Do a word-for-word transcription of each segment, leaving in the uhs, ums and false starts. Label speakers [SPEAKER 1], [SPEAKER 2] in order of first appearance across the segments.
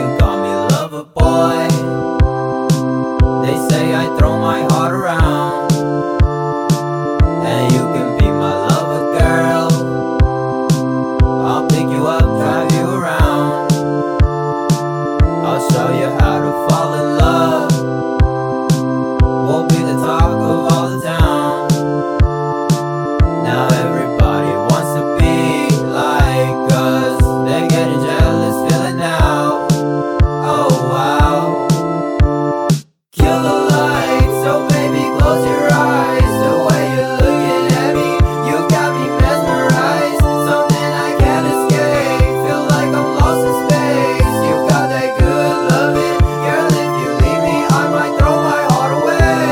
[SPEAKER 1] you call me lover boy. They say I throw my heart around, and you can be my lover girl. I'll pick you up, drive you around. I'll show you how to fall in love. We'll be the talk of all the town. Now everybody wants to be like us. They're getting jealous, feel it now. Oh wow. Kill the lights, so baby close your eyes. The way you're looking at me, you got me mesmerized. Something I can't escape, feel like I'm lost in space. You got that good loving, girl, if you leave me I might throw my heart away.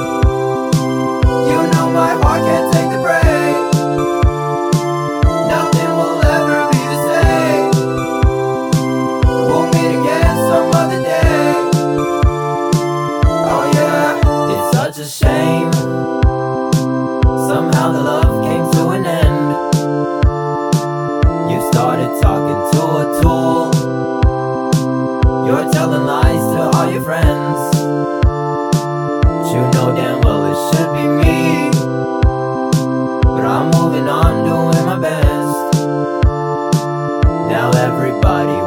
[SPEAKER 1] You know my heart can't take the break. Nothing will ever be the same. We'll meet again some other day. Oh yeah, it's such a shame. Somehow the love came to an end. You started talking to a tool. You're telling lies to all your friends. But you know damn well it should be me. But I'm moving on, doing my best. Now everybody